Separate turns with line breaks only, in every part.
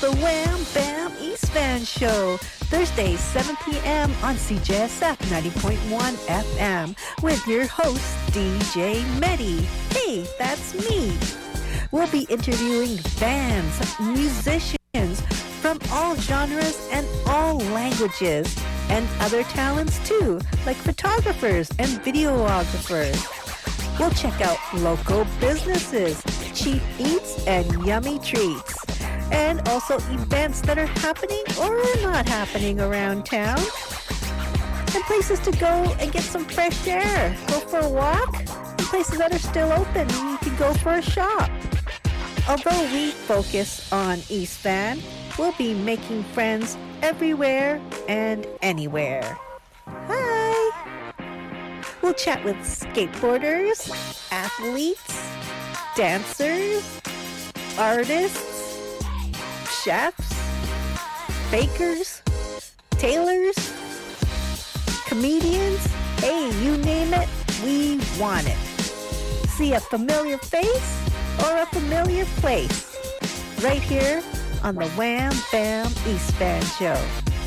the Wham Bam East Van Show, Thursdays 7 p.m. on CJSF 90.1 FM with your host, DJ Medi. Hey, that's me. We'll be interviewing bands, musicians from all genres and all languages, and other talents too, like photographers and videographers. We'll check out local businesses, cheap eats, and yummy treats. And also events that are happening or not happening around town. And places to go and get some fresh air. Go for a walk. And places that are still open. You can go for a shop. Although we focus on East Van, we'll be making friends everywhere and anywhere. Hi! We'll chat with skateboarders, athletes, dancers, artists, chefs, bakers, tailors, comedians. Hey, you name it, we want it. See a familiar face or a familiar place right here on the Wham Bam East Van Show.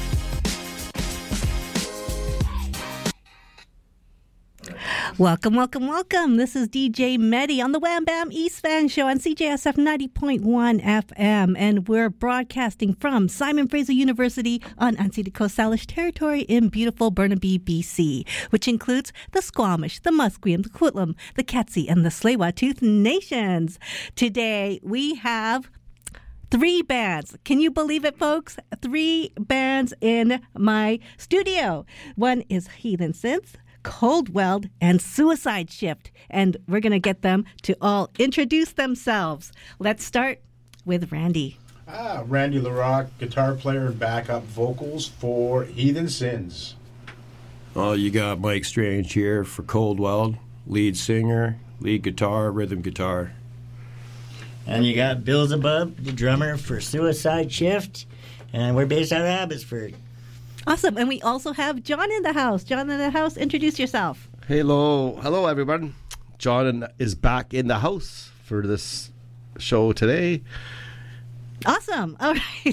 Welcome, welcome, welcome. This is DJ Medi on the Wham Bam East Van Show on CJSF 90.1 FM. And we're broadcasting from Simon Fraser University on unceded Coast Salish territory in beautiful Burnaby, BC, which includes the Squamish, the Musqueam, the Coquitlam, the Katzie, and the Tsleil-Waututh nations. Today we have 3 bands. Can you believe it, folks? 3 bands in my studio. One is Heathen Synth, Cold Weld, and Suicide Shift. And we're going to get them to all introduce themselves. Let's start with Randy.
Randy LaRock, guitar player and backup vocals for Heathen Sins.
Oh, you got Mike Strange here for Cold Weld, lead singer, lead guitar, rhythm guitar.
And you got Beelzebub, the drummer for Suicide Shift, and we're based out of Abbotsford.
Awesome. And we also have John in the house. John in the house, introduce yourself.
Hello everyone. John is back in the house for this show today.
Awesome. All right.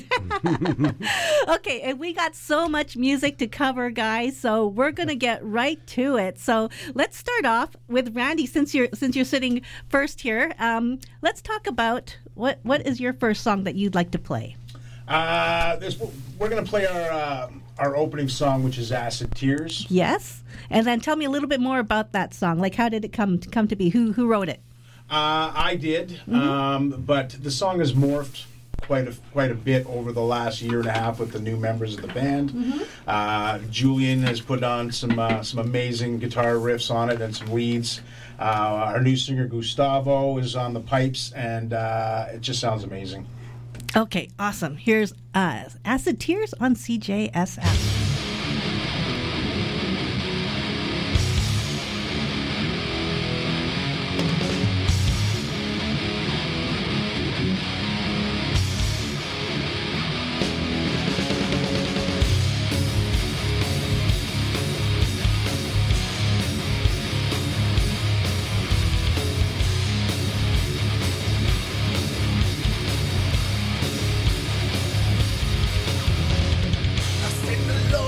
Okay, and we got so much music to cover, guys, so we're going to get right to it. So let's start off with Randy, since you're sitting first here. Let's talk about what is your first song that you'd like to play?
We're going to play our opening song, which is Acid Tears.
Yes. And then tell me a little bit more about that song. Like, how did it come to be? Who wrote it?
I did, but the song has morphed quite a bit over the last year and a half with the new members of the band. Julian has put on some amazing guitar riffs on it and some leads. Our new singer Gustavo is on the pipes, and it just sounds amazing.
Okay, awesome. Here's Acid Tears on CJSF.
I sing the Lord.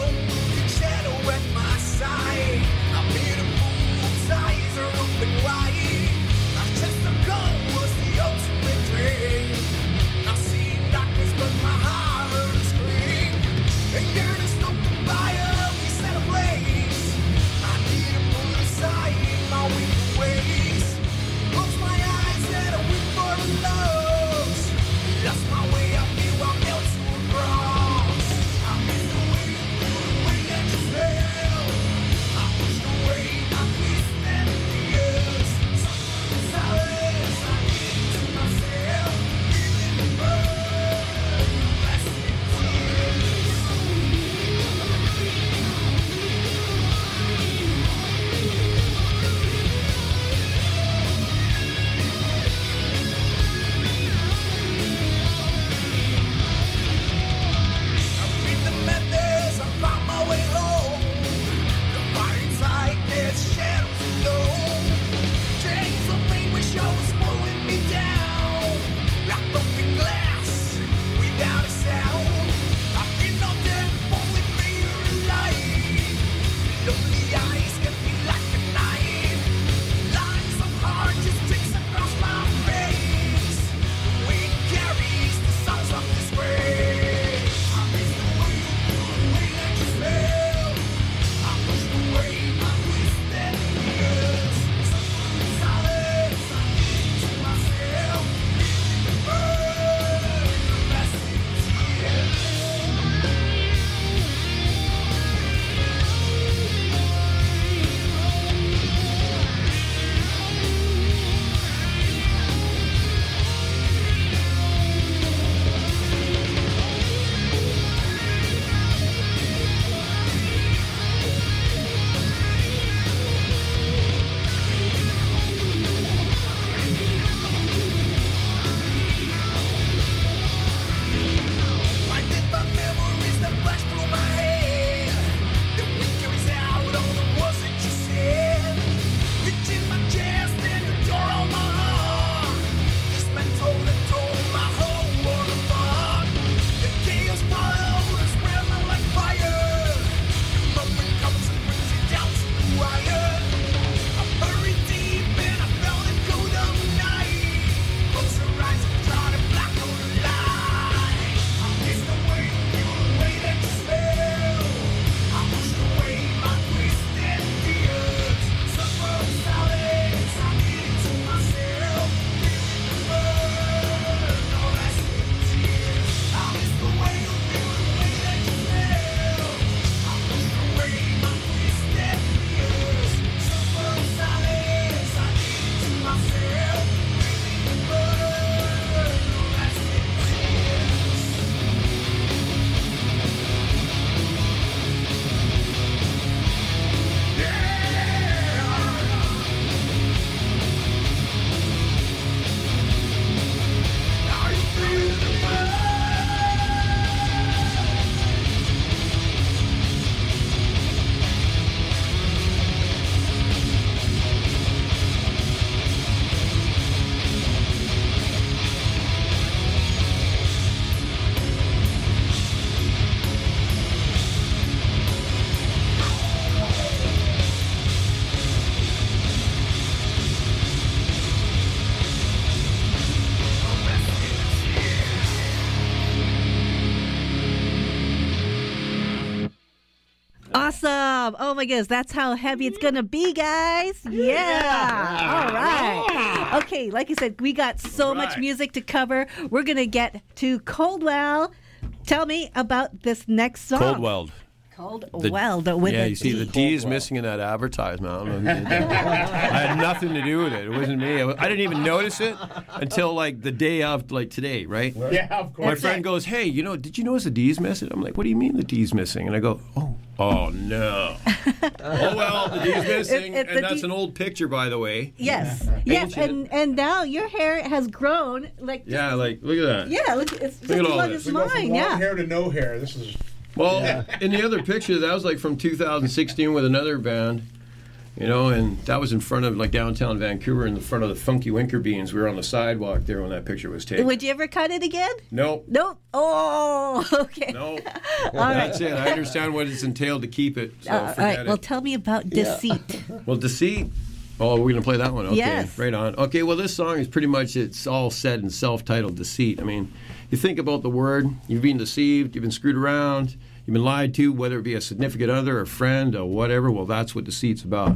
Awesome. Oh my goodness, that's how heavy it's going to be, guys. Yeah. All right. Okay, like I said, we got so much music to cover. We're going to get to Coldwell. Tell me about this next song.
Coldwell.
Coldwell. With
you see, the D is missing in that advertisement. I don't know who did that. I had nothing to do with it. It wasn't me. I didn't even notice it until like the day of, like today, right?
Yeah, of course.
My friend goes, "Hey, did you notice the D's missing?" I'm like, "What do you mean the D's missing?" And I go, "Oh no." Oh well, the D's missing, and that's an old picture, by the way.
Yes, yes, and now your hair has grown like.
Yeah, like look at that.
Yeah, look at
all this.
We go from long hair to no hair. This is.
Well, in the other picture, that was like from 2016 with another band, and that was in front of like downtown Vancouver in the front of the Funky Winker Beans. We were on the sidewalk there when that picture was taken.
Would you ever cut it again?
Nope.
Oh, okay.
Nope. That's it. I understand what it's entailed to keep it. So
all right. Well, tell me about Deceit.
Well, Deceit. Oh, we're going to play that one? Okay,
yes.
Right on. Okay, well, this song is pretty much, it's all said in self-titled Deceit. I mean, you think about the word, you've been deceived, you've been screwed around, you've been lied to, whether it be a significant other, a friend, or whatever. Well, that's what Deceit's about.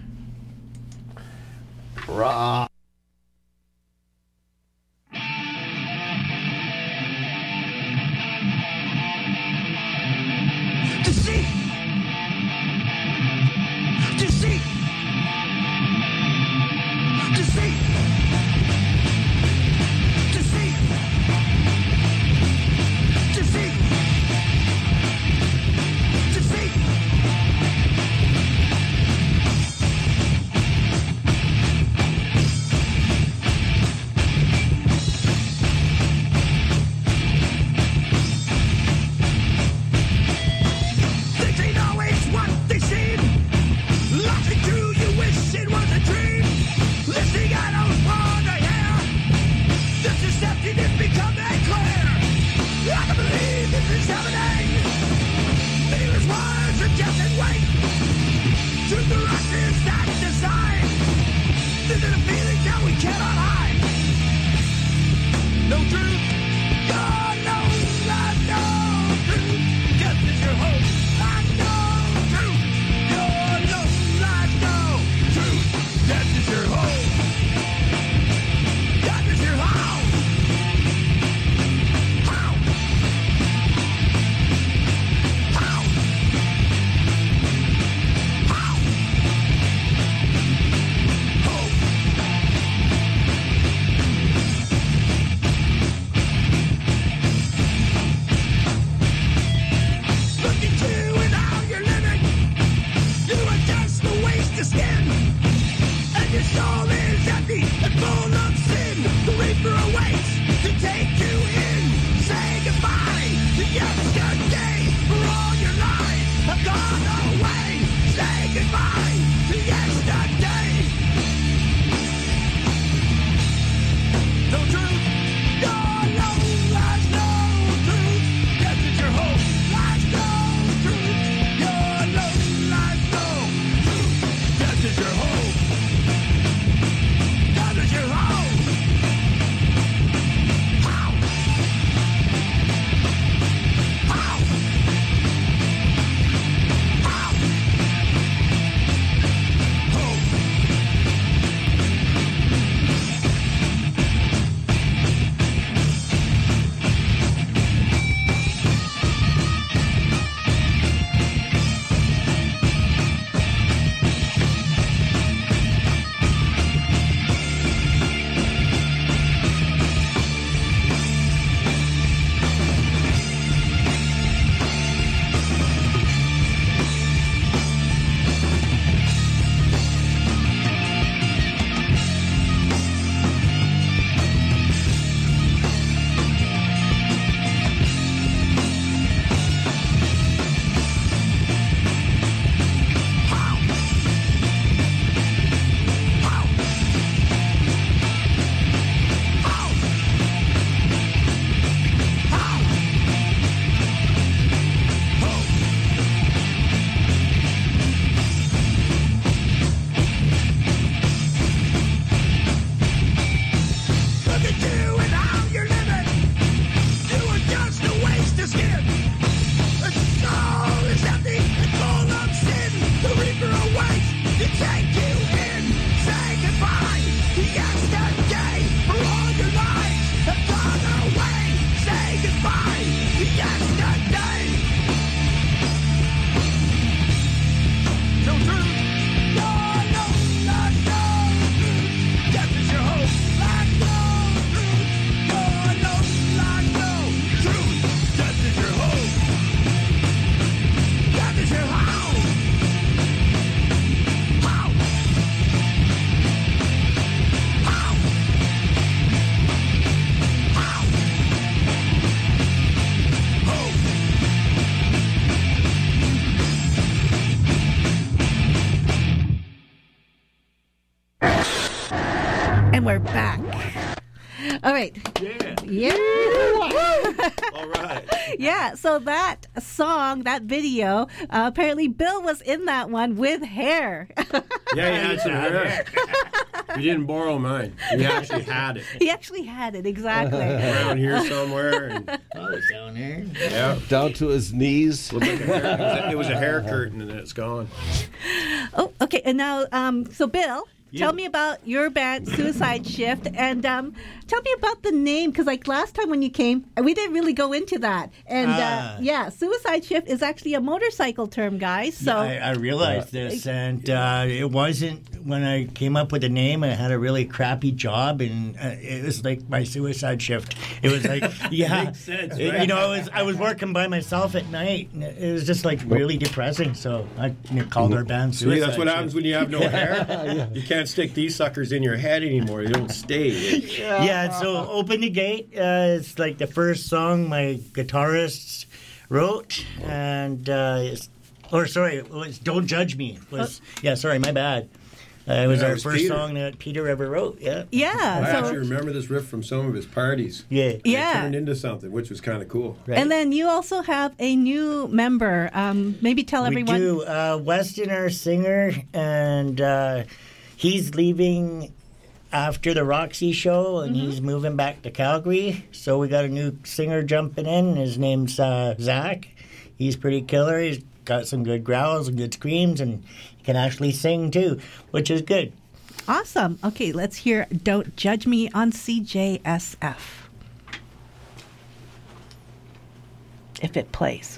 Raw.
Deceit! Deceit! Deceit! Deceit! Deceit! Deceit! Things ain't always what they seem. Laughing through, you wish it was a dream. Listening, I don't want to hear. This deception is becoming clear. I can believe this is happening. Meaningless words are just in wait. Truth the rush is not design. This is a feeling that we cannot hide. No truth. God knows I know truth. Yes, it's your hope. I know truth. God knows I know truth. Yes, it's your hope. That is your how. How? How? How? Hope. Look at you and how you're living. You are just a waste of skin. And your soul is empty and full of sin. The reaper awaits to take you in. Say goodbye to yesterday. For all your lies have gone away. Say goodbye to yesterday. No truth. God knows there's no truth. Yes, it's your hope. There's no truth. God knows there's no truth. Yes, it's your hope.
And we're back. All right. Yeah.
All right.
Yeah, so that song, that video, apparently Bill was in that one with hair.
Yeah, he had some hair. He didn't borrow mine. He actually had it.
He actually had it, exactly.
Around here somewhere. And,
Oh, it's down there.
yeah.
Down to his knees.
Looked like a hair, it was a hair curtain and it's gone.
Oh, okay. And now, so Bill, tell me about your band, Suicide Shift, and tell me about the name, because like last time when you came, we didn't really go into that. And yeah, Suicide Shift is actually a motorcycle term, guys. So
I realized this, and it wasn't when I came up with the name. I had a really crappy job, and it was like my suicide shift. It was like, yeah,
Makes sense,
you
right?
know, I was working by myself at night, and it was just like really depressing. So I called our band
See,
Suicide
that's what
Shift.
happens when you have no hair. You can't stick these suckers in your head anymore. They don't stay.
Yeah, so Open the Gate is like the first song my guitarist wrote, and it was Don't Judge Me. My bad. It was
Yeah, it
our
was
first
Peter.
song that Peter ever wrote, yeah.
I
yeah,
actually
so
remember this riff from some of his parties.
Yeah.
It
yeah.
turned into something, which was kind of cool.
Right.
And then you also have a new member. Maybe tell everyone.
We do. Weston, our singer, and he's leaving after the Roxy show, and he's moving back to Calgary. So we got a new singer jumping in. His name's Zach. He's pretty killer. He's got some good growls and good screams, and he can actually sing too, which is good.
Awesome. Okay, let's hear Don't Judge Me on CJSF. If it plays.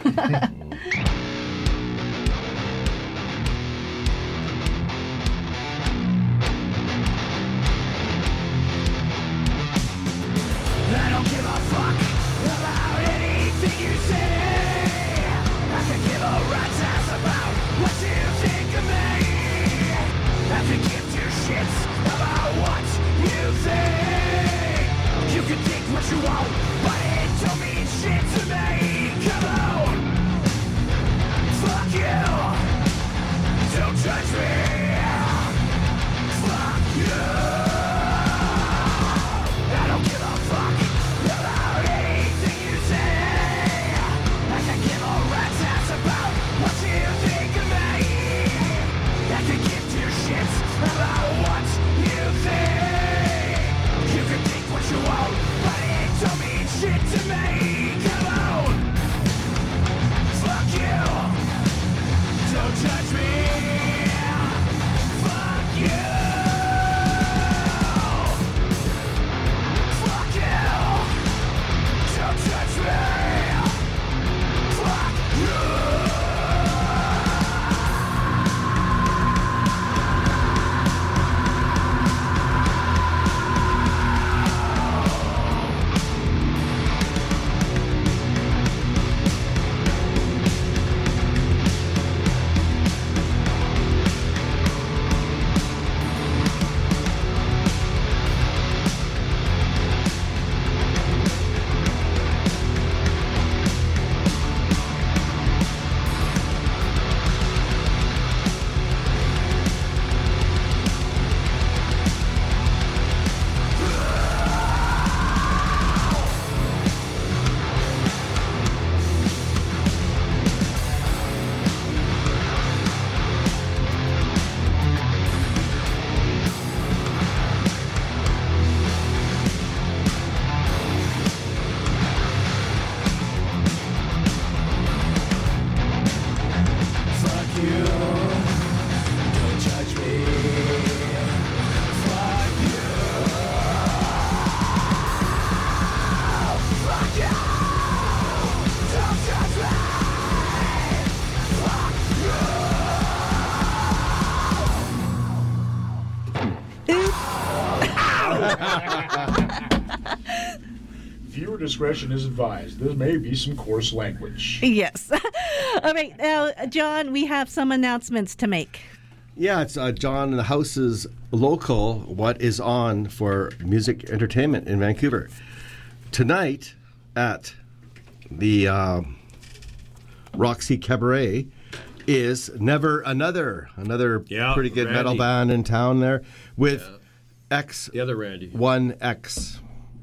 I don't give a fuck about anything you say. I can give a rat's ass about what you think of me. I can give two shits about what you think. You can think what you want, but it don't mean shit to me. Come on, fuck you. Don't judge me. Fuck you. I don't give a fuck about anything you say. I can give a rat's ass about what you think of me. I can give two shits about what you think. You can think what you want, but it don't mean shit to me. Come on, fuck you. Don't judge me. Fuck you. Fuck you! Don't touch me! Fuck you! Fuck you. Don't judge me. Fuck you. Fuck you. Don't judge me. Fuck
Viewer discretion is advised. There may be some coarse language.
Yes. All right, now, John, we have some announcements to make.
Yeah, it's John in the House's local What Is On for music entertainment in Vancouver. Tonight at the Roxy Cabaret is Never Another
Yeah,
pretty good
Randy.
metal band in town there with X
The other Randy.
1X.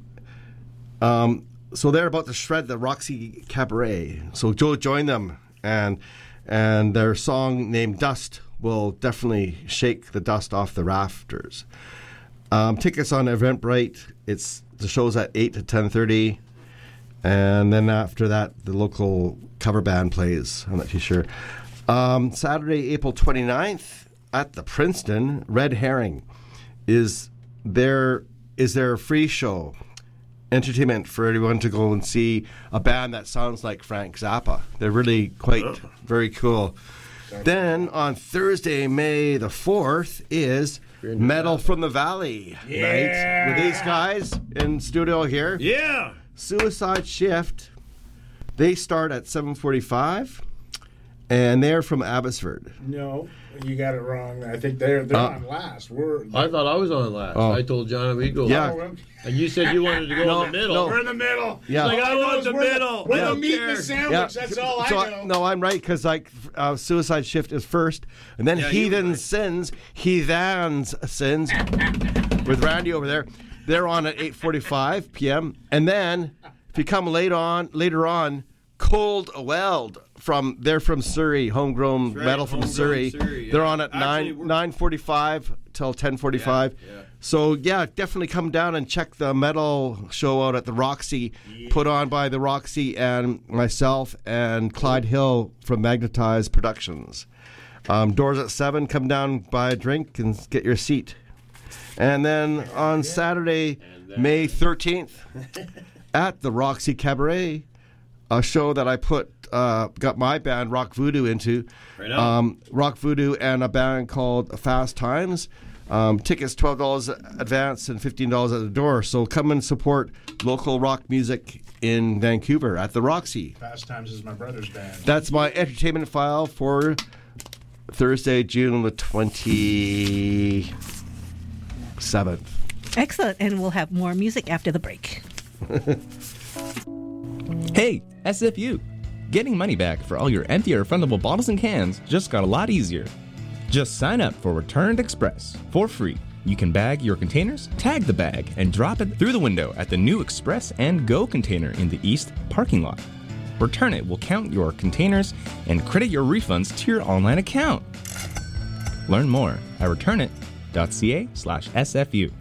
So they're about to shred the Roxy Cabaret. So Joe joined them, and their song named Dust will definitely shake the dust off the rafters. Tickets on Eventbrite. The show's at 8 to 10:30, and then after that, the local cover band plays. I'm not too sure. Saturday, April 29th at the Princeton, Red Herring is their free show. Entertainment for everyone to go and see a band that sounds like Frank Zappa. They're really quite very cool. Then on Thursday, May the 4th is Metal from the Valley night with these guys in studio here.
Yeah.
Suicide Shift. They start at 7:45, and they're from Abbotsford.
No, you got it wrong. I think they're on last.
I thought I was on last. I told John we'd go.
Yeah.
And you said you wanted to go in the middle.
no.
We're in the middle.
Yeah.
Like, I want the middle.
We're
I
the
don't
meat and
care.
the sandwich. That's all I know.
No, I'm right, because Suicide Shift is first, and then
Yeah, you were
Heathens Sins with Randy over there. They're on at 8:45 p.m. And then if you come later on, Cold Weld they're from Surrey, homegrown
right,
metal from
homegrown
Surrey.
Surrey,
They're
yeah.
on at
Actually,
9:45 till 10:45.
Yeah.
So yeah, definitely come down and check the metal show out at the Roxy, put on by the Roxy and myself and Clyde Hill from Magnetize Productions. Doors at 7. Come down, buy a drink, and get your seat. And then on Saturday, May 13th, at the Roxy Cabaret, a show that I got my band Rock Voodoo into.
Right on.
Rock Voodoo and a band called Fast Times. Tickets $12 advance and $15 at the door. So come and support local rock music in Vancouver at the Roxy.
Fast Times is my brother's band.
That's my entertainment file for Thursday, June the 27th.
Excellent. And we'll have more music after the break.
Hey, SFU! Getting money back for all your empty or refundable bottles and cans just got a lot easier. Just sign up for Returned Express for free. You can bag your containers, tag the bag, and drop it through the window at the new Express and Go container in the East parking lot. Return It will count your containers and credit your refunds to your online account. Learn more at returnit.ca/SFU.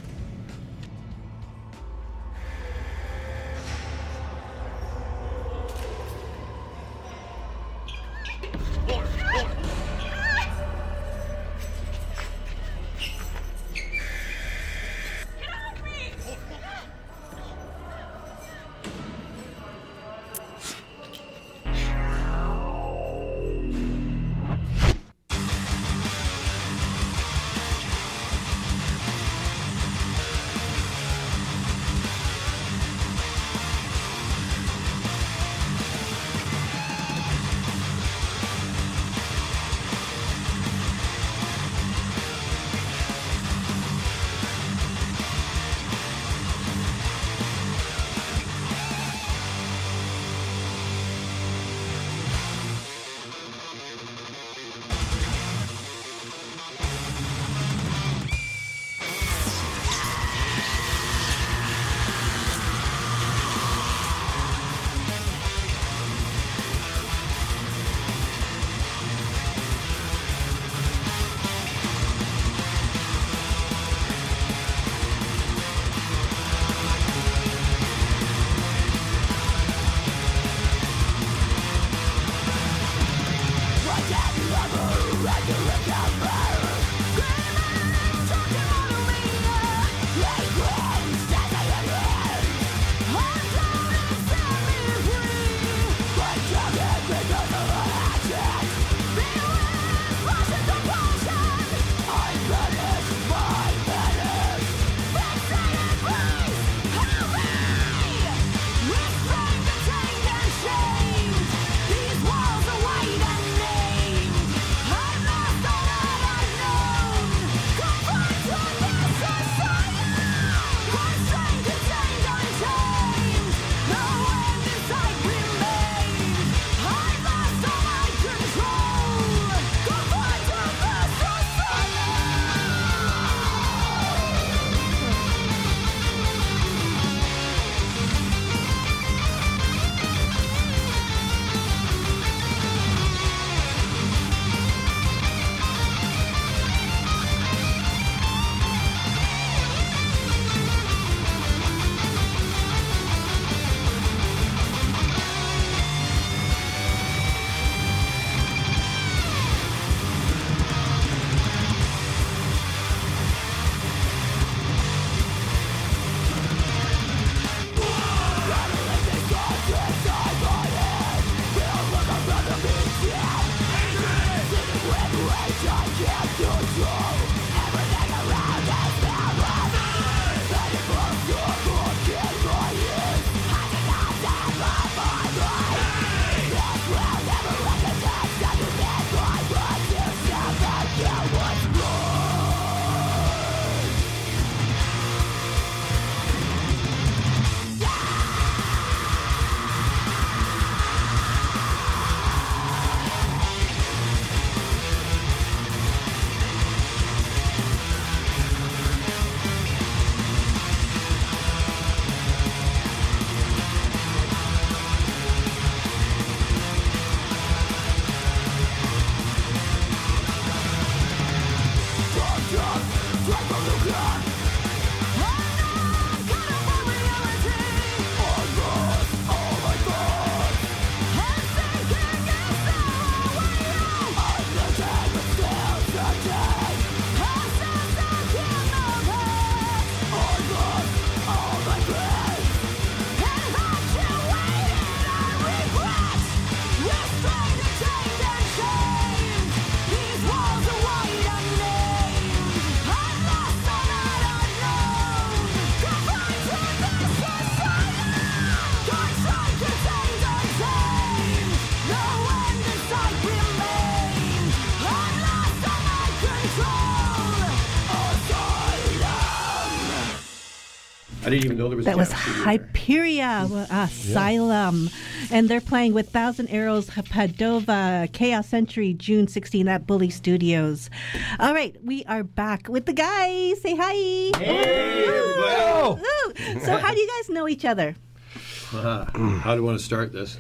I didn't even know there was.
That
a
was
cat studio there.
Hyperia Asylum. And they're playing with Thousand Arrows, Padova, Chaos Century, June 16 at Bully Studios. All right, we are back with the guys. Say hi.
Hey, everybody.
Ooh. So how do you guys know each other?
How do you want to start this?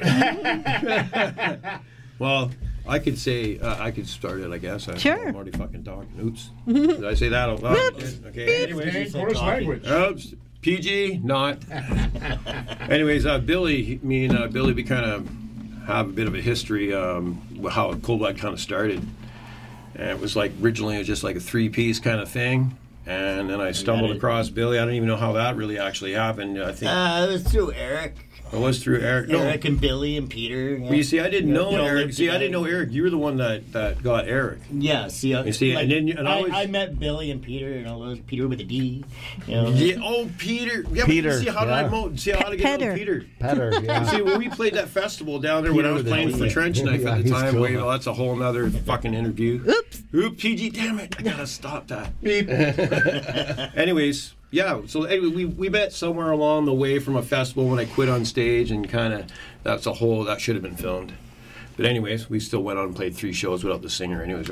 Well, I could say, I could start it, I guess.
Sure.
I'm already fucking talking. Oops. Did I say that out loud?
Oops.
Okay.
Anyways, English language.
Oops. PG, not. Anyways, Billy, me and Billy, we kind of have a bit of a history how Cold Blood kind of started. And it was like, originally it was just like a 3-piece kind of thing. And then I stumbled across Billy. I don't even know how that really actually happened. I think
It was through Eric.
it was through Eric.
Eric and Billy and Peter.
Well, you see, I didn't know
They all
Eric.
lived
See, I didn't
together.
know Eric. You were the one that got Eric.
Yeah, see,
You see,
like,
and I was-
I met Billy and Peter, and all those Peter with a D. You know?
Yeah. Oh, Peter. Yeah,
Peter,
But you see how did I
yeah.
see how to get
Petter.
to Peter.
Petter, yeah.
See, when we played that festival down there when I was playing for Trench Knife
Yeah,
at the
he's
time,
cool.
well, that's a whole nother fucking interview.
Oops.
Oop, PG, damn it. I gotta stop that.
Beep.
Anyways, yeah, so anyway, we met somewhere along the way from a festival when I quit on stage, and kind of, that should have been filmed. But anyways, we still went on and played 3 shows without the singer. Anyways,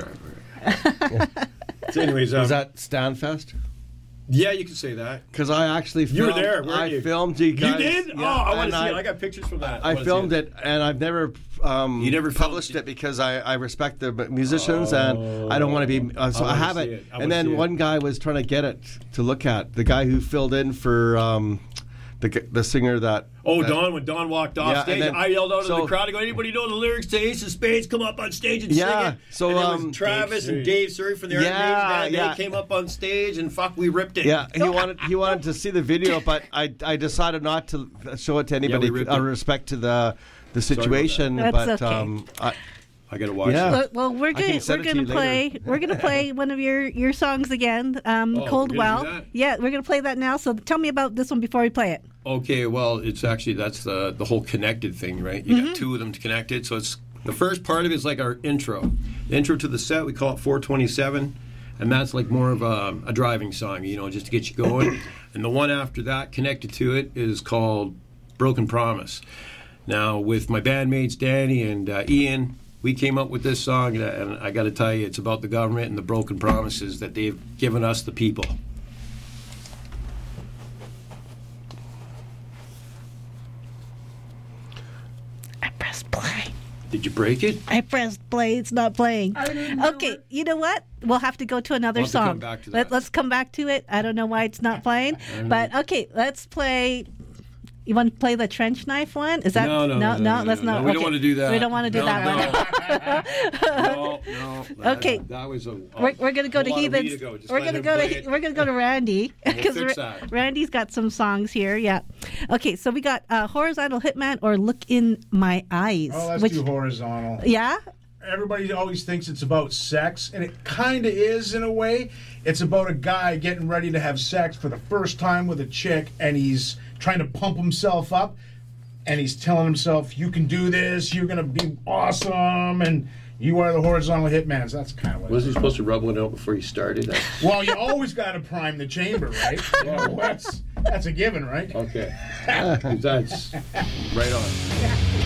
so anyways,
Was that Stanfest?
yeah, you could say that.
Because I actually
You
filmed,
were there, weren't
I
you?
filmed you guys.
You did?
Yeah,
Oh, I want
and
to see it. I got pictures from that.
I
wanna see
filmed it, and I've never
You never filmed
published it because I respect the musicians and I don't want to be. So I
wanna
have
see
it.
it. I
And
wanna see
then
it.
one guy was trying to get it to look at. The guy who filled in for the singer that.
Oh,
that-
Don, when Don walked off
Yeah,
stage,
and then-
I yelled out to
so-
the crowd, I go, anybody know the lyrics to Ace of Spades? Come up on stage and
Yeah,
sing it.
so,
and it was Travis
Dave
and
Surrey.
Dave Surrey from the Iron
Yeah,
Maiden band.
yeah.
They came up on stage and fuck, we ripped it.
Yeah, he wanted to see the video, but I decided not to show it to anybody
ripped
out of
it.
respect to the situation.
That's
but
okay.
I gotta watch
Yeah.
it.
Well, we're
can
gonna
send it to you
we're gonna play one of your songs again,
we're gonna
Cold
do
Well.
that?
Yeah, we're gonna play that now. So tell me about this one before we play it.
Okay, well, it's actually, that's the whole connected thing, right? You got 2 of them connected. So it's, the first part of it is like our intro. The intro to the set, we call it 427. And that's like more of a driving song, just to get you going. And the one after that, connected to it, is called Broken Promise. Now, with my bandmates Danny and Ian, we came up with this song, and I got to tell you, it's about the government and the broken promises that they've given us, the people.
I pressed play.
Did you break it?
I pressed play. It's not playing. Okay, you know what? We'll have to go to another
We'll have to
song.
come back to that.
Let's come back to it. I don't know why it's not playing, but okay, let's play. You want to play the trench knife one? Is that
No,
Let's not.
We don't want to do that.
We don't want to do that one.
No.
Okay.
That was a.
We're gonna go to Heathens. We're gonna go to Randy
We'll
because
fix that.
Randy's got some songs here. Yeah. Okay, so we got Horizontal Hitman or Look in My Eyes.
Oh, let's
which,
do horizontal.
yeah.
everybody always thinks it's about sex, and it kind of is in a way. It's about a guy getting ready to have sex for the first time with a chick, and he's trying to pump himself up, and he's telling himself, you can do this, you're going to be awesome, and you are the horizontal hitman. So that's kind of what
Was he supposed to rub one out before he started?
Well, you always got to prime the chamber, right? Well, that's a given, right?
Okay. That's right on.